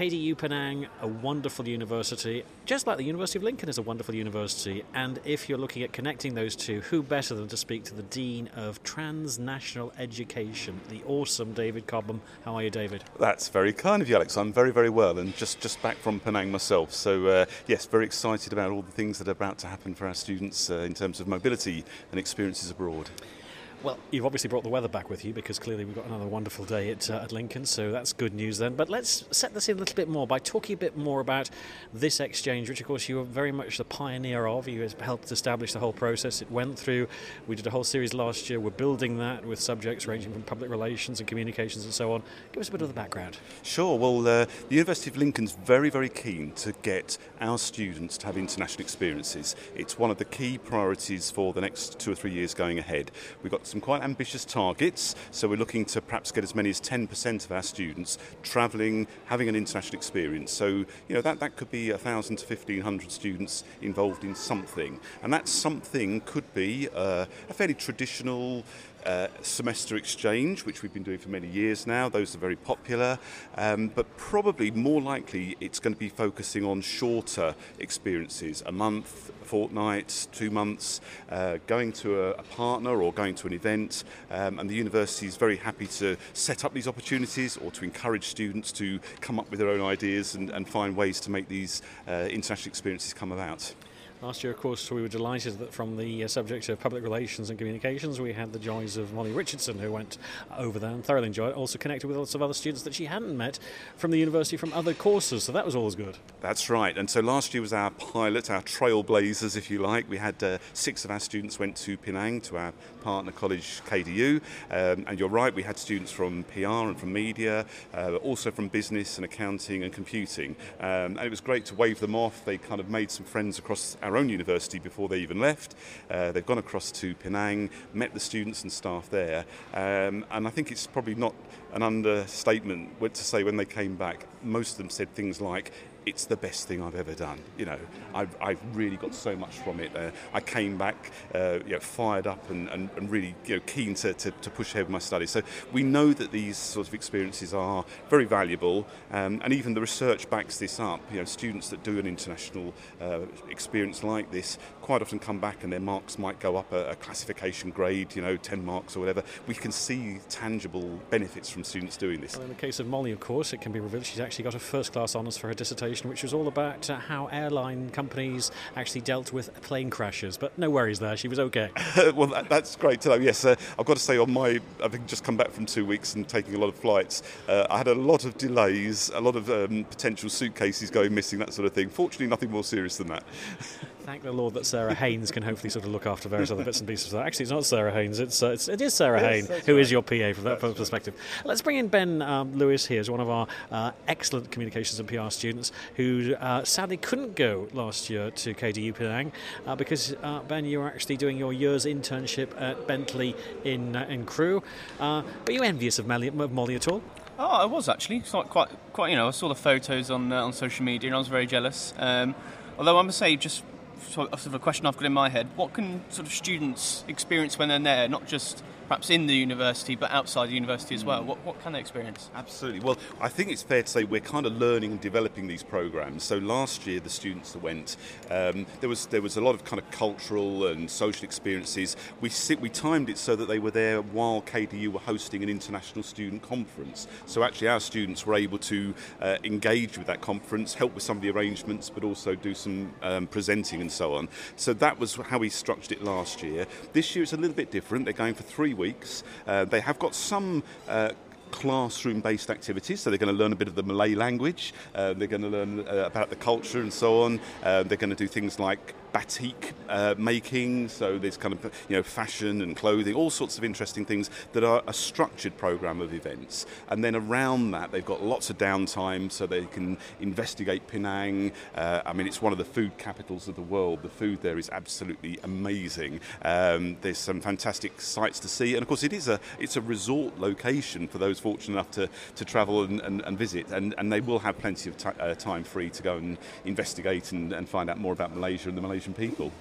KDU Penang, a wonderful university, just like the University of Lincoln is a wonderful university. And if you're looking at connecting those two, who better than to speak to the Dean of Transnational Education, the awesome David Cobham. How are you, David? That's very kind of you, Alex. I'm very, very well, and just back from Penang myself. So, yes, very excited about all the things that are about to happen for our students in terms of mobility and experiences abroad. Well, you've obviously brought the weather back with you because clearly we've got another wonderful day at Lincoln, so that's good news then. But let's set this in a little bit more by talking a bit more about this exchange, which of course you were very much the pioneer of. You helped establish the whole process. It went through. We did a whole series last year. We're building that with subjects ranging from public relations and communications and so on. Give us a bit of the background. Sure. Well, the University of Lincoln's very, very keen to get our students to have international experiences. It's one of the key priorities for the next 2 or 3 years going ahead. We've got some quite ambitious targets, so we're looking to perhaps get as many as 10% of our students travelling, having an international experience. So, that could be 1,000 to 1,500 students involved in something, and that something could be a fairly traditional semester exchange, which we've been doing for many years now. Those are very popular, but probably more likely it's going to be focusing on shorter experiences, a month, a fortnight, 2 months, going to a partner or going to an event, and the university is very happy to set up these opportunities or to encourage students to come up with their own ideas and find ways to make these international experiences come about. Last year, of course, we were delighted that from the subject of public relations and communications, we had the joys of Molly Richardson, who went over there and thoroughly enjoyed it, also connected with lots of other students that she hadn't met from the university from other courses, so that was always good. That's right, and so last year was our pilot, our trailblazers, if you like. We had 6 of our students went to Penang, to our partner college, KDU, and you're right, we had students from PR and from media, also from business and accounting and computing, and it was great to wave them off. They kind of made some friends across our own university before they even left. They've gone across to Penang, met the students and staff there, and I think it's probably not an understatement to say when they came back, most of them said things like, "It's the best thing I've ever done." I've really got so much from it. I came back fired up and really keen to push ahead with my studies. So we know that these sorts of experiences are very valuable, and even the research backs this up. Students that do an international experience like this quite often come back and their marks might go up a classification grade, 10 marks or whatever. We can see tangible benefits from students doing this. Well, in the case of Molly, of course, it can be revealed she's actually got a first-class honours for her dissertation, which was all about how airline companies actually dealt with plane crashes. But no worries there, she was okay. Well, that's great to know. Yes, I've got to say, I've just come back from 2 weeks and taking a lot of flights. I had a lot of delays, a lot of potential suitcases going missing, that sort of thing. Fortunately, nothing more serious than that. Thank the Lord that Sarah Haynes can hopefully sort of look after various other bits and pieces of that. Actually, it's not Sarah Haynes, it is Sarah Haynes, who is your PA from that perspective. Let's bring in Ben Lewis here, who's one of our excellent communications and PR students, who sadly couldn't go last year to KDU Penang because, Ben, you were actually doing your year's internship at Bentley in Crewe. Were you envious of Molly at all? Oh, I was actually. It's not quite. I saw the photos on social media and I was very jealous. Although I must say, just sort of a question I've got in my head, what can sort of students experience when they're there, not just perhaps in the university but outside the university as well? What can they experience? Absolutely. Well, I think it's fair to say we're kind of learning and developing these programs. So last year the students that went, there was a lot of kind of cultural and social experiences. We timed it so that they were there while KDU were hosting an international student conference. So actually our students were able to engage with that conference, help with some of the arrangements, but also do some presenting and so on. So that was how we structured it last year. This year it's a little bit different. They're going for 3 weeks. They have got some classroom-based activities, so they're going to learn a bit of the Malay language, they're going to learn about the culture and so on. They're going to do things like batik making, so there's kind of fashion and clothing, all sorts of interesting things that are a structured program of events. And then around that they've got lots of downtime so they can investigate Penang. It's one of the food capitals of the world. The food there is absolutely amazing. There's some fantastic sights to see, and of course it's a resort location for those fortunate enough to travel and visit, and they will have plenty of time free to go and investigate and find out more about Malaysia and the Malaysian people.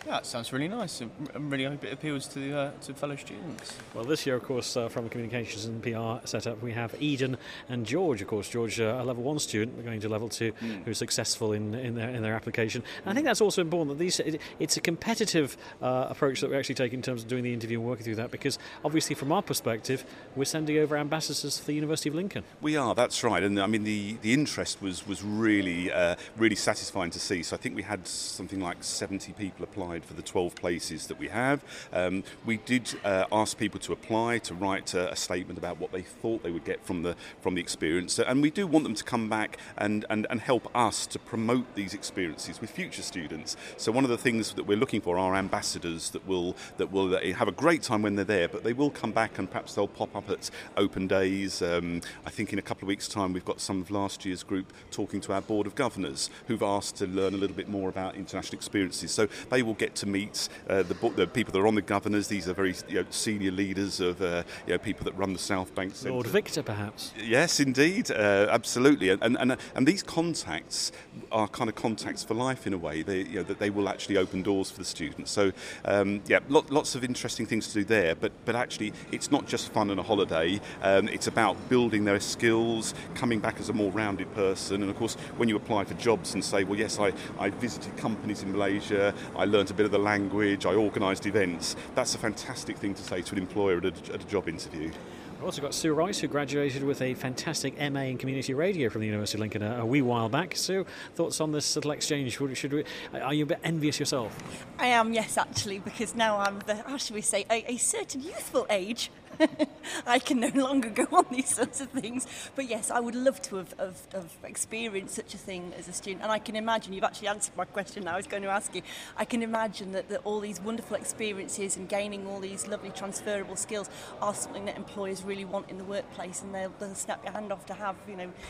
Yeah, that sounds really nice. I really hope it appeals to fellow students. Well, this year, of course, from the Communications and PR setup, we have Eden and George. Of course, George, a level 1 student, going to level 2, who's successful in their application. And I think that's also important that it's a competitive approach that we actually take in terms of doing the interview and working through that, because obviously from our perspective, we're sending over ambassadors for the University of Lincoln. We are, that's right. And I mean, the interest was really satisfying to see. So I think we had something like 70 people applied for the 12 places that we have. We did ask people to apply, to write a statement about what they thought they would get from the experience. And we do want them to come back and help us to promote these experiences with future students. So one of the things that we're looking for are ambassadors that will have a great time when they're there, but they will come back and perhaps they'll pop up at open days. I think in a couple of weeks' time we've got some of last year's group talking to our Board of Governors who've asked to learn a little bit more about international experiences. So they will get to meet the people that are on the governors. These are very senior leaders of people that run the South Bank Centre. Lord Victor, perhaps. Yes, indeed, absolutely. And these contacts are kind of contacts for life in a way. They will actually open doors for the students. So lots of interesting things to do there. But actually, it's not just fun and a holiday. It's about building their skills, coming back as a more rounded person. And of course, when you apply for jobs and say, well, yes, I visited companies in Malaysia, I learnt a bit of the language, I organised events, that's a fantastic thing to say to an employer at a job interview. We've also got Sue Rice, who graduated with a fantastic MA in Community Radio from the University of Lincoln a wee while back. Sue, thoughts on this little exchange? Are you a bit envious yourself? I am, yes, actually, because now I'm how should we say, a certain youthful age. I can no longer go on these sorts of things. But yes, I would love to have experienced such a thing as a student. And I can imagine, you've actually answered my question I was going to ask you, I can imagine that all these wonderful experiences and gaining all these lovely transferable skills are something that employers really want in the workplace, and they'll snap your hand off to have,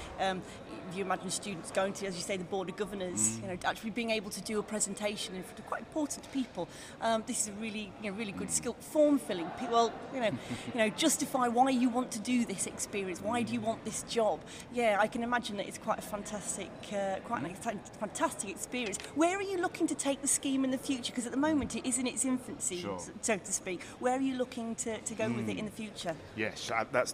if you imagine students going to, as you say, the Board of Governors, actually being able to do a presentation in front of quite important people. This is a really good skill. Form filling. Well, justify why you want to do this experience. Why do you want this job? Yeah, I can imagine that it's quite a fantastic experience. Where are you looking to take the scheme in the future? Because at the moment it is in its infancy, sure, so to speak. Where are you looking to go with it in the future? Yes, that's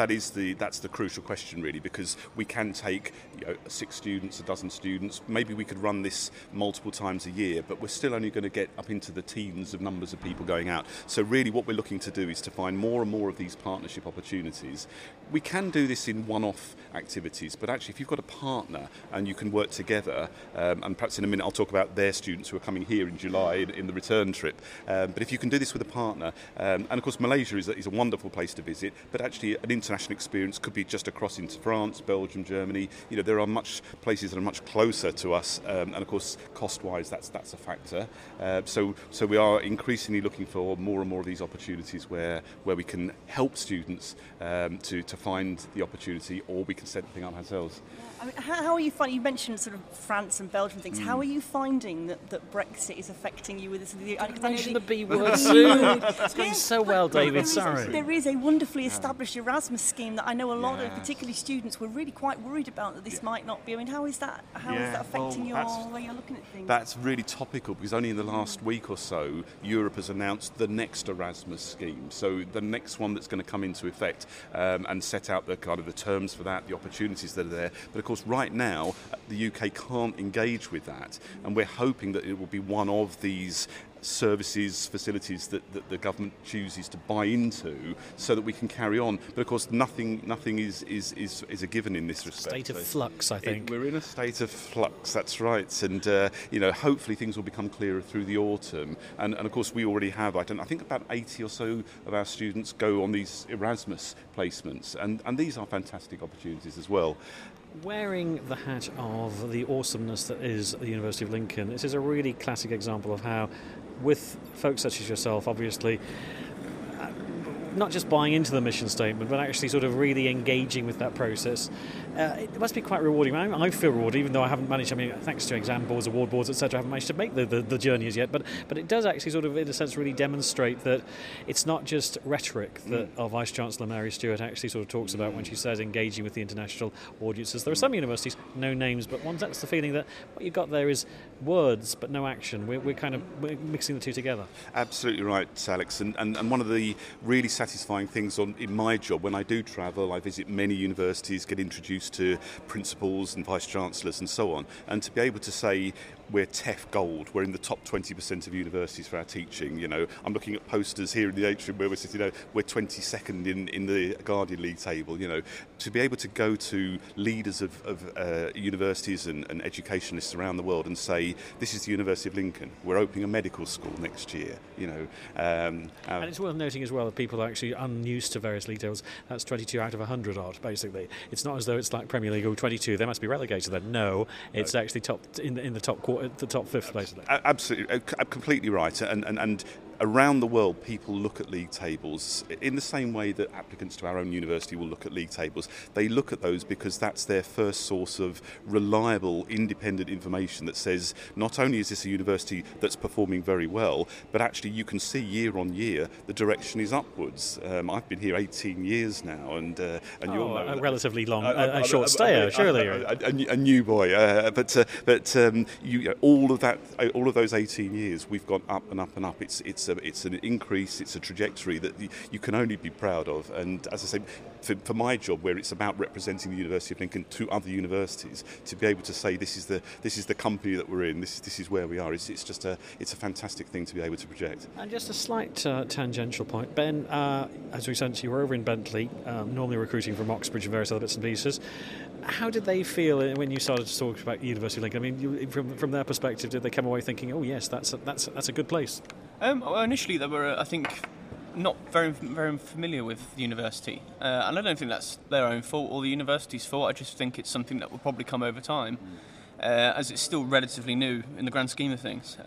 the crucial question, really, because we can take 6 students, a dozen students. Maybe we could run this multiple times a year, but we're still only going to get up into the teens of numbers of people going out. So really what we're looking to do is to find more and more of these partnership opportunities. We can do this in one-off activities, but actually if you've got a partner and you can work together, and perhaps in a minute I'll talk about their students who are coming here in July in the return trip, but if you can do this with a partner, and of course Malaysia is a wonderful place to visit, but actually an international experience could be just across into France, Belgium, Germany. There are places that are much closer to us, and of course cost-wise that's a factor. So we are increasingly looking for more and more of these opportunities where we can help students to find the opportunity, or we can set the thing up ourselves. I mean, how are you finding? You mentioned sort of France and Belgium things. How are you finding that Brexit is affecting you with this? Mention the B word soon. It's going so well, David. Sorry. There is a wonderfully established Erasmus scheme that I know a lot of, particularly students, were really quite worried about that this might not be. I mean, how is that affecting your way you're looking at things? That's really topical, because only in the last week or so, Europe has announced the next Erasmus scheme. So the next one that's going to come into effect, and set out the kind of the terms for that, the opportunities that are there. But of course, right now, the UK can't engage with that, and we're hoping that it will be one of these services, facilities that the government chooses to buy into, so that we can carry on. But of course, nothing is a given in this respect. State of flux, I think. We're in a state of flux. That's right, and hopefully things will become clearer through the autumn. And of course, we already have. I think about 80 or so of our students go on these Erasmus placements, and these are fantastic opportunities as well. Wearing the hat of the awesomeness that is the University of Lincoln, this is a really classic example of how, with folks such as yourself, obviously, not just buying into the mission statement, but actually sort of really engaging with that process, it must be quite rewarding. I feel rewarded, even though I haven't managed, thanks to exam boards, award boards, etc., I haven't managed to make the journey as yet, but it does actually sort of, in a sense, really demonstrate that it's not just rhetoric that our Vice-Chancellor Mary Stewart actually sort of talks about when she says engaging with the international audiences. There are some universities, no names, but one gets the feeling that what you've got there is words but no action. We're mixing the two together. Absolutely right, Alex. And one of the really satisfying things in my job, when I do travel, I visit many universities, get introduced to principals and vice-chancellors and so on, and to be able to say we're TEF Gold, we're in the top 20% of universities for our teaching. I'm looking at posters here in the atrium where we're sitting, we're 22nd in the Guardian League table. To be able to go to leaders of universities and educationalists around the world and say, this is the University of Lincoln, we're opening a medical school next year. And it's worth noting as well that people are actually unused to various league tables. That's 22 out of 100 odd, basically. It's not as though it's like Premier League or 22, they must be relegated then. No, it's actually top in the top quarter, the top fifth place. Absolutely, completely right. And around the world, people look at league tables in the same way that applicants to our own university will look at league tables. They look at those because that's their first source of reliable, independent information that says not only is this a university that's performing very well, but actually you can see year on year the direction is upwards. I've been here 18 years now, and you'll know a relatively long, short stayer, surely. A new boy, but all of those 18 years, we've gone up and up and up. It's an increase, it's a trajectory that you can only be proud of. And as I say, for my job, where it's about representing the University of Lincoln to other universities, to be able to say this is the company that we're in, this is where we are. It's a fantastic thing to be able to project. And just a slight tangential point, Ben. As we said, you were over in Bentley, normally recruiting from Oxbridge and various other bits and pieces. How did they feel when you started to talk about University of Lincoln? From their perspective, did they come away thinking, "Oh yes, that's a good place"? Well, initially, they were, I think, not very familiar with the university, and I don't think that's their own fault or the university's fault. I just think it's something that will probably come over time, as it's still relatively new in the grand scheme of things.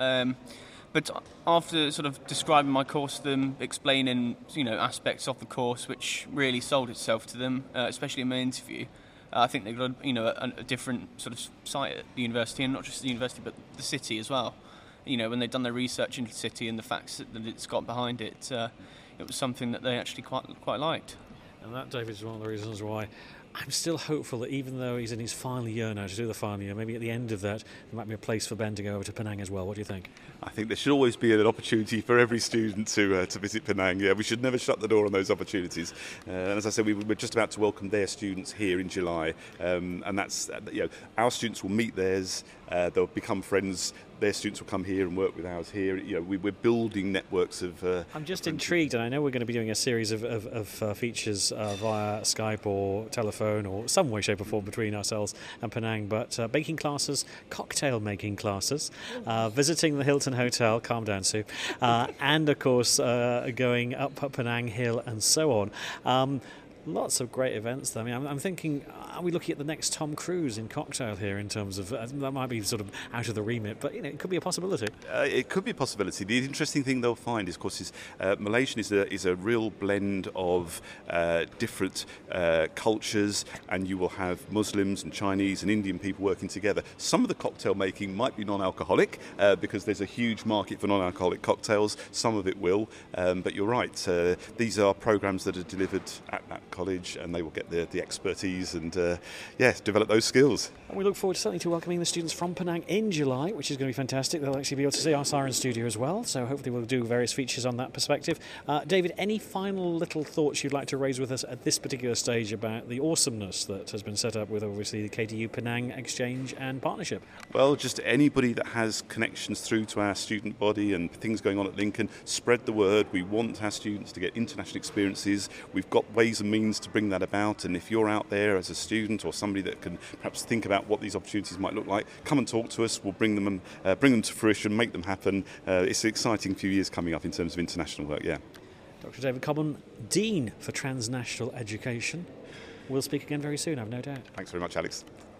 But after sort of describing my course to them, explaining aspects of the course which really sold itself to them, especially in my interview, I think they got a different sort of sight at the university, and not just the university but the city as well. When they'd done their research into the city and the facts that it's got behind it, it was something that they actually quite liked. And that, David, is one of the reasons why I'm still hopeful that even though he's in his final year now to do the final year, maybe at the end of that there might be a place for Ben to go over to Penang as well. What do you think? I think there should always be an opportunity for every student to visit Penang. Yeah, we should never shut the door on those opportunities. And as I said, we're just about to welcome their students here in July, and that's our students will meet theirs. They'll become friends. Their students will come here and work with ours here. We're building networks of. I'm just intrigued, and I know we're going to be doing a series of features via Skype or telephone or some way, shape, or form between ourselves and Penang. But baking classes, cocktail making classes, visiting the Hilton Hotel. Calm down, Sue, and of course going up Penang Hill and so on. Lots of great events there. I'm thinking, are we looking at the next Tom Cruise in Cocktail here in terms of, that might be sort of out of the remit, but it could be a possibility. It could be a possibility. The interesting thing they'll find is, of course, Malaysian is a real blend of different cultures, and you will have Muslims and Chinese and Indian people working together. Some of the cocktail making might be non-alcoholic because there's a huge market for non-alcoholic cocktails. Some of it will, but you're right. These are programs that are delivered at that college, and they will get the expertise and develop those skills. And we look forward certainly to welcoming the students from Penang in July, which is going to be fantastic. They'll actually be able to see our Siren Studio as well, so hopefully we'll do various features on that perspective. David, any final little thoughts you'd like to raise with us at this particular stage about the awesomeness that has been set up with obviously the KTU Penang exchange and partnership? Well, just anybody that has connections through to our student body and things going on at Lincoln, spread the word. We want our students to get international experiences. We've got ways and means to bring that about, and if you're out there as a student or somebody that can perhaps think about what these opportunities might look like, come and talk to us. We'll bring them to fruition, make them happen. It's an exciting few years coming up in terms of international work. Dr. David Cobham, Dean for Transnational Education. We'll speak again very soon, I've no doubt. Thanks very much, Alex.